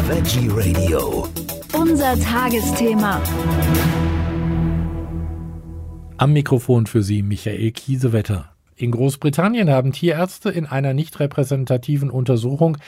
Veggie Radio. Unser Tagesthema. Am Mikrofon für Sie Michael Kiesewetter. In Großbritannien haben Tierärzte in einer nicht repräsentativen Untersuchung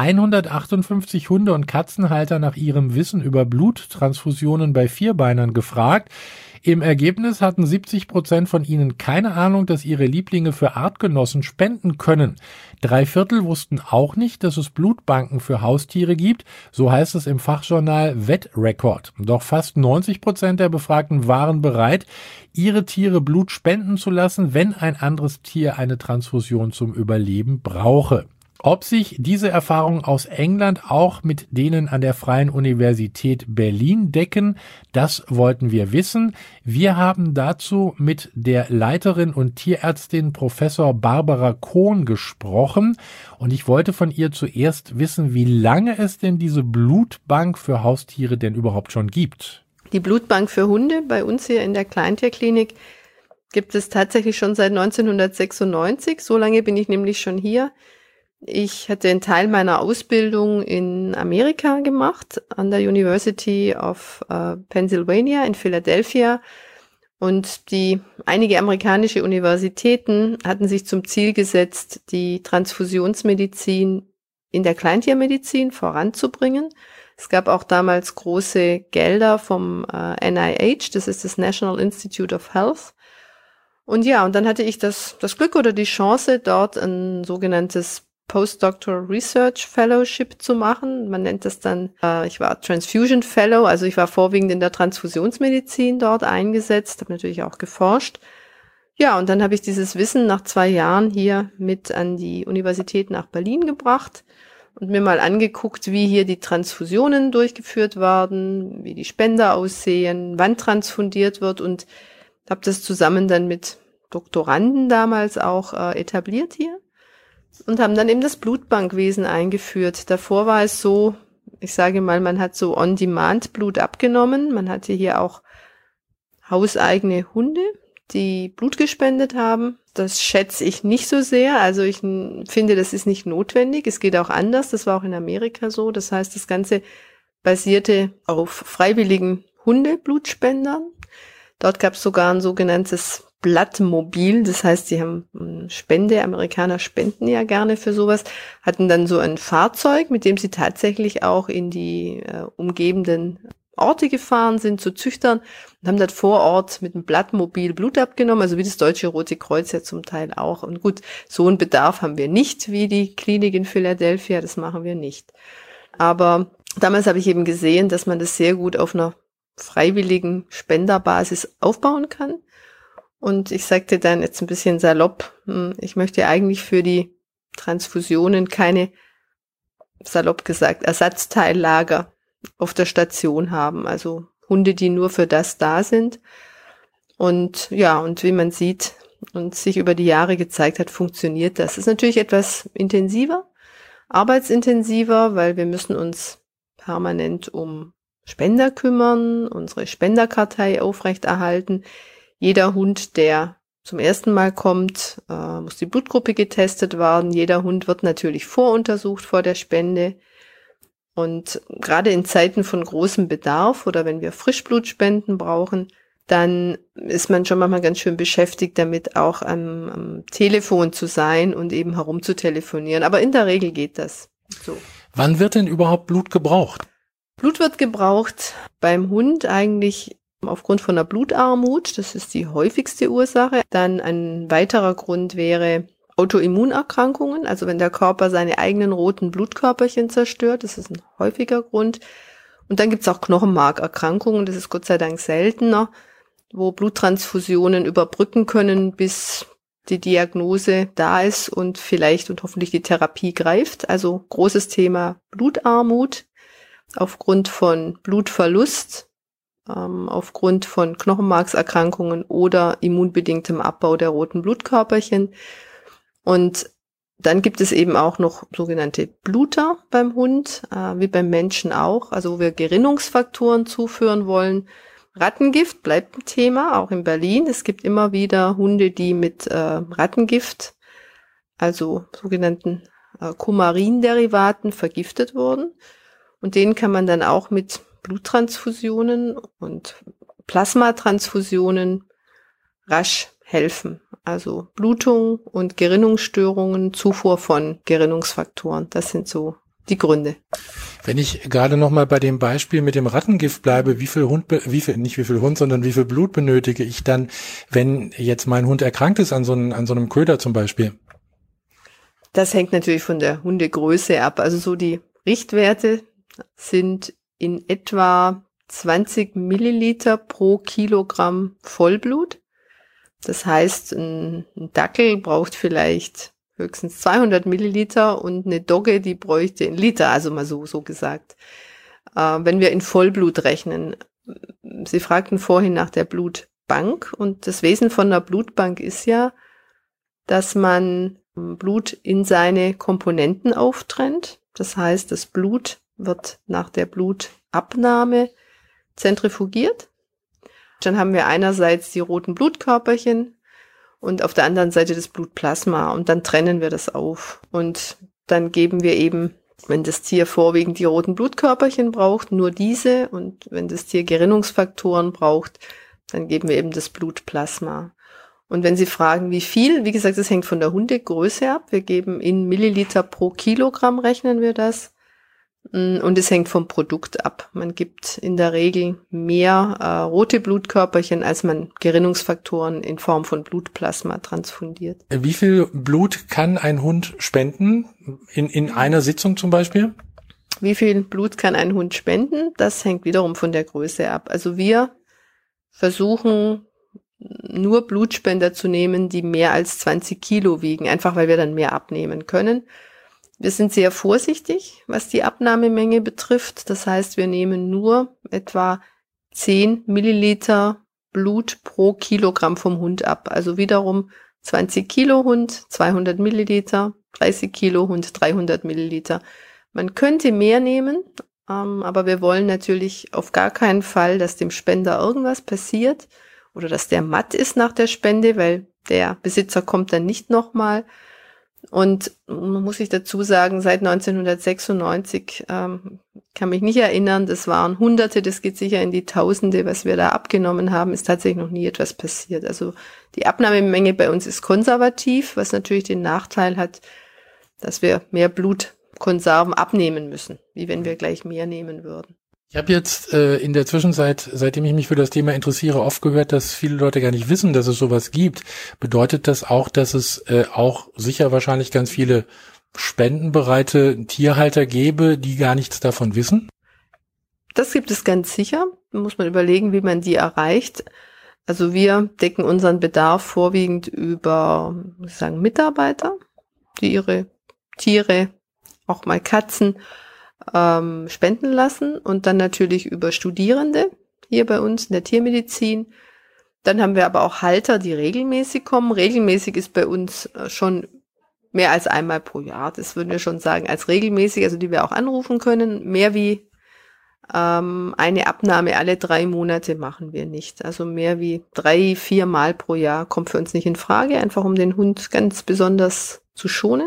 158 Hunde- und Katzenhalter nach ihrem Wissen über Bluttransfusionen bei Vierbeinern gefragt. Im Ergebnis hatten 70% von ihnen keine Ahnung, dass ihre Lieblinge für Artgenossen spenden können. 3/4 wussten auch nicht, dass es Blutbanken für Haustiere gibt, so heißt es im Fachjournal Vet Record. Doch fast 90% der Befragten waren bereit, ihre Tiere Blut spenden zu lassen, wenn ein anderes Tier eine Transfusion zum Überleben brauche. Ob sich diese Erfahrungen aus England auch mit denen an der Freien Universität Berlin decken, das wollten wir wissen. Wir haben dazu mit der Leiterin und Tierärztin Professor Barbara Kohn gesprochen und ich wollte von ihr zuerst wissen, wie lange es denn diese Blutbank für Haustiere denn überhaupt schon gibt. Die Blutbank für Hunde bei uns hier in der Kleintierklinik gibt es tatsächlich schon seit 1996. So lange bin ich nämlich schon hier. Ich hatte einen Teil meiner Ausbildung in Amerika gemacht, an der University of Pennsylvania in Philadelphia. Und einige amerikanische Universitäten hatten sich zum Ziel gesetzt, die Transfusionsmedizin in der Kleintiermedizin voranzubringen. Es gab auch damals große Gelder vom NIH, das ist das National Institute of Health. Und ja, und dann hatte ich das Glück oder die Chance, dort ein sogenanntes Postdoctoral Research Fellowship zu machen. Man nennt das dann, ich war Transfusion Fellow, also ich war vorwiegend in der Transfusionsmedizin dort eingesetzt, habe natürlich auch geforscht. Ja, und dann habe ich dieses Wissen nach 2 Jahren hier mit an die Universität nach Berlin gebracht und mir mal angeguckt, wie hier die Transfusionen durchgeführt werden, wie die Spender aussehen, wann transfundiert wird und habe das zusammen dann mit Doktoranden damals auch etabliert hier. Und haben dann eben das Blutbankwesen eingeführt. Davor war es so, ich sage mal, man hat so On-Demand-Blut abgenommen. Man hatte hier auch hauseigene Hunde, die Blut gespendet haben. Das schätze ich nicht so sehr. Also ich finde, das ist nicht notwendig. Es geht auch anders. Das war auch in Amerika so. Das heißt, das Ganze basierte auf freiwilligen Hundeblutspendern. Dort gab es sogar ein sogenanntes Blattmobil, das heißt, die haben Amerikaner spenden ja gerne für sowas, hatten dann so ein Fahrzeug, mit dem sie tatsächlich auch in die umgebenden Orte gefahren sind, zu Züchtern und haben dort vor Ort mit einem Blattmobil Blut abgenommen, also wie das Deutsche Rote Kreuz ja zum Teil auch. Und gut, so einen Bedarf haben wir nicht, wie die Klinik in Philadelphia, das machen wir nicht. Aber damals habe ich eben gesehen, dass man das sehr gut auf einer freiwilligen Spenderbasis aufbauen kann. Und ich sagte dann jetzt ein bisschen salopp, ich möchte eigentlich für die Transfusionen keine, salopp gesagt, Ersatzteillager auf der Station haben. Also Hunde, die nur für das da sind. Und ja, und wie man sieht und sich über die Jahre gezeigt hat, funktioniert das. Ist natürlich etwas intensiver, arbeitsintensiver, weil wir müssen uns permanent um Spender kümmern, unsere Spenderkartei aufrechterhalten. Jeder Hund, der zum ersten Mal kommt, muss die Blutgruppe getestet werden. Jeder Hund wird natürlich voruntersucht vor der Spende. Und gerade in Zeiten von großem Bedarf oder wenn wir Frischblutspenden brauchen, dann ist man schon manchmal ganz schön beschäftigt damit, auch am Telefon zu sein und eben herumzutelefonieren. Aber in der Regel geht das so. Wann wird denn überhaupt Blut gebraucht? Blut wird gebraucht beim Hund eigentlich aufgrund von einer Blutarmut, das ist die häufigste Ursache. Dann ein weiterer Grund wäre Autoimmunerkrankungen, also wenn der Körper seine eigenen roten Blutkörperchen zerstört, das ist ein häufiger Grund. Und dann gibt es auch Knochenmarkerkrankungen, das ist Gott sei Dank seltener, wo Bluttransfusionen überbrücken können, bis die Diagnose da ist und vielleicht und hoffentlich die Therapie greift. Also großes Thema Blutarmut aufgrund von Blutverlust, aufgrund von Knochenmarkserkrankungen oder immunbedingtem Abbau der roten Blutkörperchen. Und dann gibt es eben auch noch sogenannte Bluter beim Hund, wie beim Menschen auch, also wo wir Gerinnungsfaktoren zuführen wollen. Rattengift bleibt ein Thema, auch in Berlin. Es gibt immer wieder Hunde, die mit Rattengift, also sogenannten Kumarinderivaten, vergiftet wurden. Und denen kann man dann auch mit Bluttransfusionen und Plasmatransfusionen rasch helfen. Also Blutung und Gerinnungsstörungen, Zufuhr von Gerinnungsfaktoren. Das sind so die Gründe. Wenn ich gerade noch mal bei dem Beispiel mit dem Rattengift bleibe, wie viel Blut benötige ich dann, wenn jetzt mein Hund erkrankt ist an so einem Köder zum Beispiel? Das hängt natürlich von der Hundegröße ab. Also so die Richtwerte sind in etwa 20 Milliliter pro Kilogramm Vollblut. Das heißt, ein Dackel braucht vielleicht höchstens 200 Milliliter und eine Dogge, die bräuchte 1 Liter, also mal so gesagt. Wenn wir in Vollblut rechnen. Sie fragten vorhin nach der Blutbank und das Wesen von einer Blutbank ist ja, dass man Blut in seine Komponenten auftrennt. Das heißt, das Blut wird nach der Blutabnahme zentrifugiert. Dann haben wir einerseits die roten Blutkörperchen und auf der anderen Seite das Blutplasma und dann trennen wir das auf und dann geben wir eben, wenn das Tier vorwiegend die roten Blutkörperchen braucht, nur diese und wenn das Tier Gerinnungsfaktoren braucht, dann geben wir eben das Blutplasma. Und wenn Sie fragen, wie viel, wie gesagt, das hängt von der Hundegröße ab. Wir geben in Milliliter pro Kilogramm, rechnen wir das. Und es hängt vom Produkt ab. Man gibt in der Regel mehr rote Blutkörperchen, als man Gerinnungsfaktoren in Form von Blutplasma transfundiert. Wie viel Blut kann ein Hund spenden? In einer Sitzung zum Beispiel? Wie viel Blut kann ein Hund spenden? Das hängt wiederum von der Größe ab. Also wir versuchen nur Blutspender zu nehmen, die mehr als 20 Kilo wiegen, einfach weil wir dann mehr abnehmen können. Wir sind sehr vorsichtig, was die Abnahmemenge betrifft. Das heißt, wir nehmen nur etwa 10 Milliliter Blut pro Kilogramm vom Hund ab. Also wiederum 20 Kilo Hund, 200 Milliliter, 30 Kilo Hund, 300 Milliliter. Man könnte mehr nehmen, aber wir wollen natürlich auf gar keinen Fall, dass dem Spender irgendwas passiert oder dass der matt ist nach der Spende, weil der Besitzer kommt dann nicht nochmal. Und man muss sich dazu sagen, seit 1996 kann mich nicht erinnern, das waren Hunderte, das geht sicher in die Tausende, was wir da abgenommen haben, ist tatsächlich noch nie etwas passiert. Also die Abnahmemenge bei uns ist konservativ, was natürlich den Nachteil hat, dass wir mehr Blutkonserven abnehmen müssen, wie wenn wir gleich mehr nehmen würden. Ich habe jetzt in der Zwischenzeit, seitdem ich mich für das Thema interessiere, oft gehört, dass viele Leute gar nicht wissen, dass es sowas gibt. Bedeutet das auch, dass es auch sicher wahrscheinlich ganz viele spendenbereite Tierhalter gäbe, die gar nichts davon wissen? Das gibt es ganz sicher. Da muss man überlegen, wie man die erreicht. Also wir decken unseren Bedarf vorwiegend über, muss ich sagen, Mitarbeiter, die ihre Tiere, auch mal Katzen, spenden lassen und dann natürlich über Studierende hier bei uns in der Tiermedizin. Dann haben wir aber auch Halter, die regelmäßig kommen. Regelmäßig ist bei uns schon mehr als einmal pro Jahr. Das würden wir schon sagen als regelmäßig, also die wir auch anrufen können. Mehr wie eine Abnahme alle 3 Monate machen wir nicht. Also mehr wie 3-4 Mal pro Jahr kommt für uns nicht in Frage, einfach um den Hund ganz besonders zu schonen.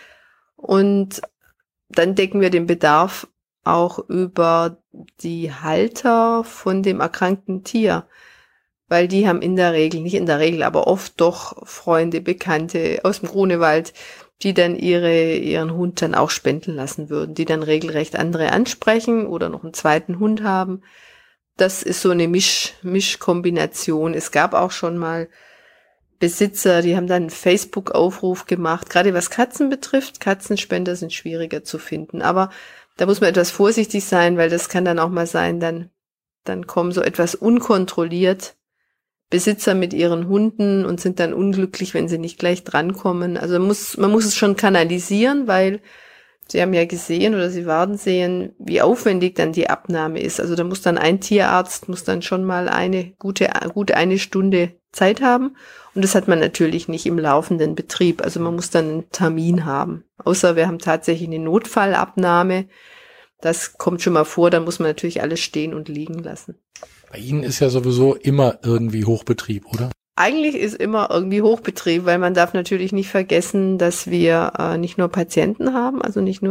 Und dann decken wir den Bedarf auch über die Halter von dem erkrankten Tier, weil die haben in der Regel, nicht in der Regel, aber oft doch Freunde, Bekannte aus dem Grunewald, die dann ihren Hund dann auch spenden lassen würden, die dann regelrecht andere ansprechen oder noch einen zweiten Hund haben. Das ist so eine Mischkombination. Es gab auch schon mal Besitzer, die haben dann einen Facebook-Aufruf gemacht, gerade was Katzen betrifft. Katzenspender sind schwieriger zu finden, aber da muss man etwas vorsichtig sein, weil das kann dann auch mal sein, dann kommen so etwas unkontrolliert Besitzer mit ihren Hunden und sind dann unglücklich, wenn sie nicht gleich drankommen. Also man muss es schon kanalisieren, weil Sie haben ja gesehen oder Sie werden sehen, wie aufwendig dann die Abnahme ist. Also da muss dann ein Tierarzt, muss dann schon mal eine gute 1 Stunde Zeit haben. Und das hat man natürlich nicht im laufenden Betrieb. Also man muss dann einen Termin haben. Außer wir haben tatsächlich eine Notfallabnahme. Das kommt schon mal vor, da muss man natürlich alles stehen und liegen lassen. Bei Ihnen ist ja sowieso immer irgendwie Hochbetrieb, oder? Eigentlich ist immer irgendwie Hochbetrieb, weil man darf natürlich nicht vergessen, dass wir nicht nur Patienten haben, also nicht nur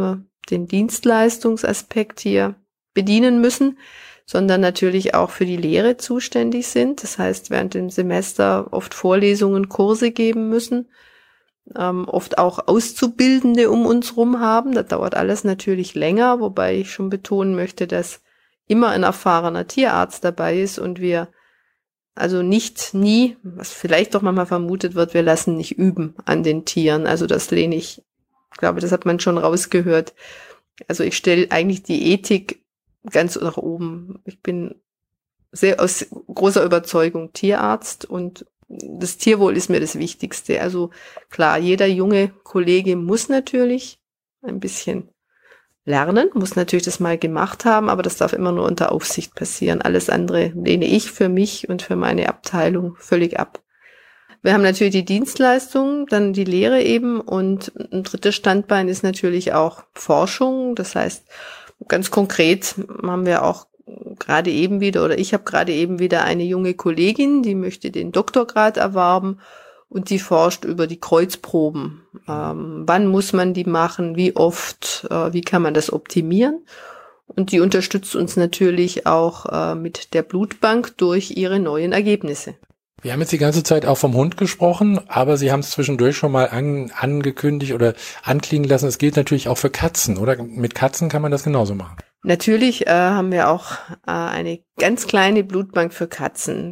den Dienstleistungsaspekt hier bedienen müssen, sondern natürlich auch für die Lehre zuständig sind. Das heißt, während dem Semester oft Vorlesungen, Kurse geben müssen, oft auch Auszubildende um uns rum haben. Das dauert alles natürlich länger, wobei ich schon betonen möchte, dass immer ein erfahrener Tierarzt dabei ist und wir also nie, was vielleicht doch manchmal vermutet wird, wir lassen nicht üben an den Tieren. Also das lehne ich glaube, das hat man schon rausgehört. Also ich stelle eigentlich die Ethik ganz nach oben. Ich bin sehr aus großer Überzeugung Tierarzt und das Tierwohl ist mir das Wichtigste. Also klar, jeder junge Kollege muss natürlich ein bisschen lernen, muss natürlich das mal gemacht haben, aber das darf immer nur unter Aufsicht passieren. Alles andere lehne ich für mich und für meine Abteilung völlig ab. Wir haben natürlich die Dienstleistung, dann die Lehre eben und ein drittes Standbein ist natürlich auch Forschung. Das heißt, ganz konkret haben wir auch gerade eben wieder, oder ich habe gerade eben wieder eine junge Kollegin, die möchte den Doktorgrad erwerben und die forscht über die Kreuzproben. Wann muss man die machen, wie oft, wie kann man das optimieren? Und die unterstützt uns natürlich auch mit der Blutbank durch ihre neuen Ergebnisse. Wir haben jetzt die ganze Zeit auch vom Hund gesprochen, aber Sie haben es zwischendurch schon mal angekündigt oder anklingen lassen. Es gilt natürlich auch für Katzen, oder? Mit Katzen kann man das genauso machen. Natürlich haben wir auch eine ganz kleine Blutbank für Katzen.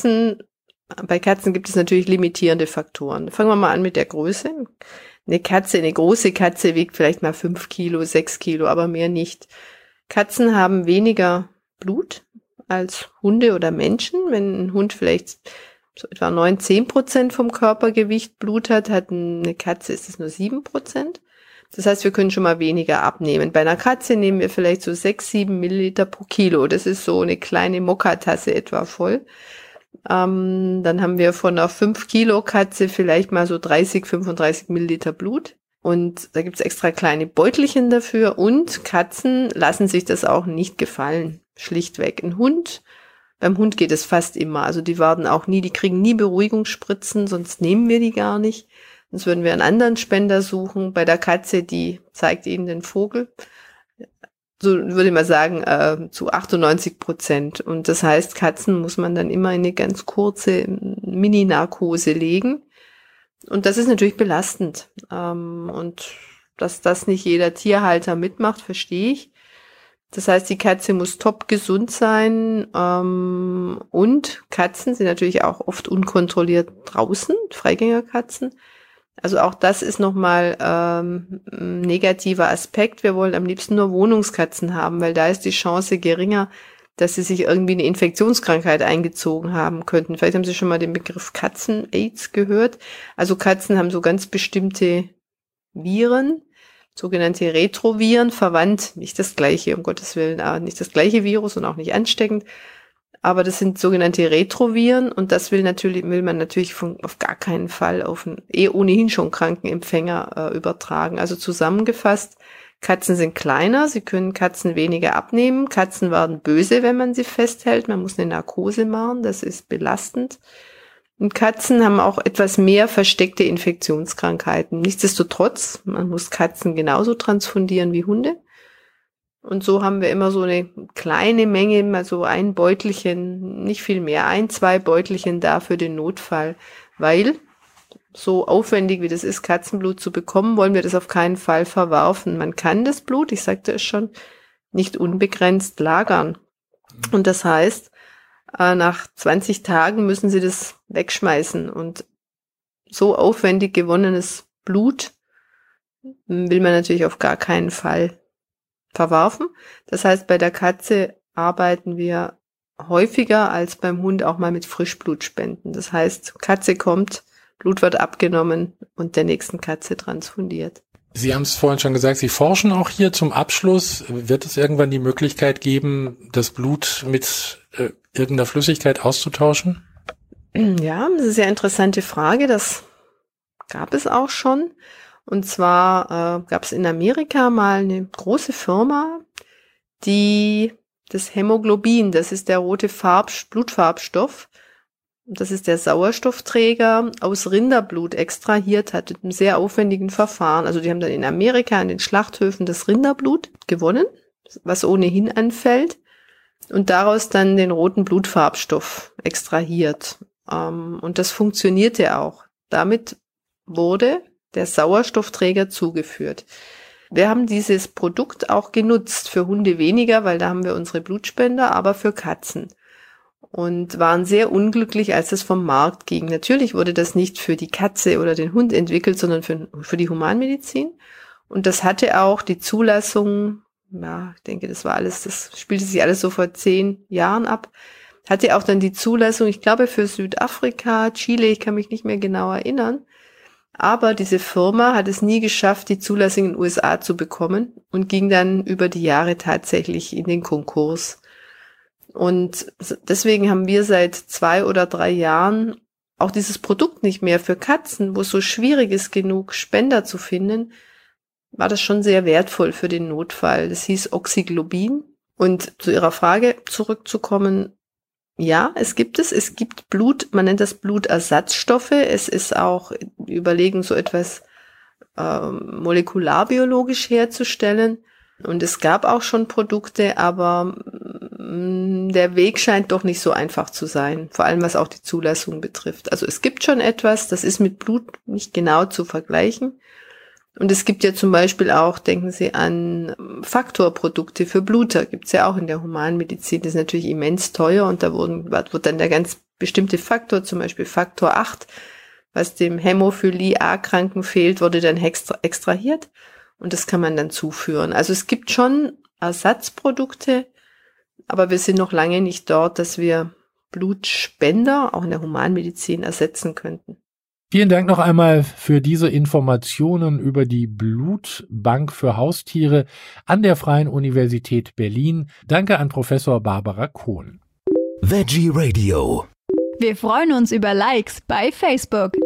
Bei Katzen gibt es natürlich limitierende Faktoren. Fangen wir mal an mit der Größe. Eine große Katze wiegt vielleicht mal 5 Kilo, 6 Kilo, aber mehr nicht. Katzen haben weniger Blut als Hunde oder Menschen. Wenn ein Hund vielleicht so etwa 9-10% vom Körpergewicht Blut hat eine Katze ist es nur 7%. Das heißt, wir können schon mal weniger abnehmen. Bei einer Katze nehmen wir vielleicht so 6-7 Milliliter pro Kilo. Das ist so eine kleine Mokka-Tasse etwa voll. Dann haben wir von einer 5 Kilo Katze vielleicht mal so 30-35 Milliliter Blut. Und da gibt's extra kleine Beutelchen dafür. Und Katzen lassen sich das auch nicht gefallen. Schlichtweg. Beim Hund geht es fast immer. Also die kriegen nie Beruhigungsspritzen, sonst nehmen wir die gar nicht. Sonst würden wir einen anderen Spender suchen. Bei der Katze, die zeigt ihnen den Vogel. So würde ich mal sagen, zu 98%. Und das heißt, Katzen muss man dann immer in eine ganz kurze Mini-Narkose legen. Und das ist natürlich belastend. Und dass das nicht jeder Tierhalter mitmacht, verstehe ich. Das heißt, die Katze muss top gesund sein. Und Katzen sind natürlich auch oft unkontrolliert draußen, Freigängerkatzen. Also auch das ist nochmal ein negativer Aspekt. Wir wollen am liebsten nur Wohnungskatzen haben, weil da ist die Chance geringer, dass sie sich irgendwie eine Infektionskrankheit eingezogen haben könnten. Vielleicht haben Sie schon mal den Begriff Katzen-Aids gehört. Also Katzen haben so ganz bestimmte Viren, sogenannte Retroviren, verwandt, nicht das gleiche, um Gottes Willen, nicht das gleiche Virus und auch nicht ansteckend. Aber das sind sogenannte Retroviren und das will man natürlich auf gar keinen Fall auf einen ohnehin schon kranken Empfänger übertragen. Also zusammengefasst, Katzen sind kleiner, sie können Katzen weniger abnehmen. Katzen werden böse, wenn man sie festhält. Man muss eine Narkose machen, das ist belastend. Und Katzen haben auch etwas mehr versteckte Infektionskrankheiten. Nichtsdestotrotz, man muss Katzen genauso transfundieren wie Hunde. Und so haben wir immer so eine kleine Menge, mal so ein Beutelchen, nicht viel mehr, 1-2 Beutelchen da für den Notfall, weil so aufwendig wie das ist, Katzenblut zu bekommen, wollen wir das auf keinen Fall verwerfen. Man kann das Blut, ich sagte es schon, nicht unbegrenzt lagern. Und das heißt, nach 20 Tagen müssen Sie das wegschmeißen. Und so aufwendig gewonnenes Blut will man natürlich auf gar keinen Fall verwerfen. Das heißt, bei der Katze arbeiten wir häufiger als beim Hund auch mal mit Frischblutspenden. Das heißt, Katze kommt, Blut wird abgenommen und der nächsten Katze transfundiert. Sie haben es vorhin schon gesagt, Sie forschen auch hier zum Abschluss. Wird es irgendwann die Möglichkeit geben, das Blut mit irgendeiner Flüssigkeit auszutauschen? Ja, das ist eine sehr interessante Frage. Das gab es auch schon. Und zwar gab es in Amerika mal eine große Firma, die das Hämoglobin, das ist der rote Blutfarbstoff, das ist der Sauerstoffträger, aus Rinderblut extrahiert hat, mit einem sehr aufwendigen Verfahren. Also die haben dann in Amerika an den Schlachthöfen das Rinderblut gewonnen, was ohnehin anfällt, und daraus dann den roten Blutfarbstoff extrahiert. Und das funktionierte auch. Damit wurde der Sauerstoffträger zugeführt. Wir haben dieses Produkt auch genutzt, für Hunde weniger, weil da haben wir unsere Blutspender, aber für Katzen. Und waren sehr unglücklich, als es vom Markt ging. Natürlich wurde das nicht für die Katze oder den Hund entwickelt, sondern für die Humanmedizin. Und das hatte auch die Zulassung, ja, ich denke, das spielte sich alles so vor 10 Jahren ab, hatte auch dann die Zulassung, ich glaube, für Südafrika, Chile, ich kann mich nicht mehr genau erinnern. Aber diese Firma hat es nie geschafft, die Zulassung in den USA zu bekommen und ging dann über die Jahre tatsächlich in den Konkurs. Und deswegen haben wir seit 2 oder 3 Jahren auch dieses Produkt nicht mehr für Katzen, wo es so schwierig ist, genug Spender zu finden, war das schon sehr wertvoll für den Notfall. Das hieß Oxyglobin. Und zu Ihrer Frage zurückzukommen, ja, es gibt Blut, man nennt das Blutersatzstoffe. Es ist auch überlegen, so etwas molekularbiologisch herzustellen. Und es gab auch schon Produkte, aber der Weg scheint doch nicht so einfach zu sein, vor allem was auch die Zulassung betrifft. Also es gibt schon etwas, das ist mit Blut nicht genau zu vergleichen. Und es gibt ja zum Beispiel auch, denken Sie an Faktorprodukte für Bluter, gibt's ja auch in der Humanmedizin. Das ist natürlich immens teuer und da wird dann der ganz bestimmte Faktor, zum Beispiel Faktor 8, was dem Hämophilie A-Kranken fehlt, wurde dann extrahiert. Und das kann man dann zuführen. Also es gibt schon Ersatzprodukte, aber wir sind noch lange nicht dort, dass wir Blutspender auch in der Humanmedizin ersetzen könnten. Vielen Dank noch einmal für diese Informationen über die Blutbank für Haustiere an der Freien Universität Berlin. Danke an Professor Barbara Kohn. Veggie Radio. Wir freuen uns über Likes bei Facebook.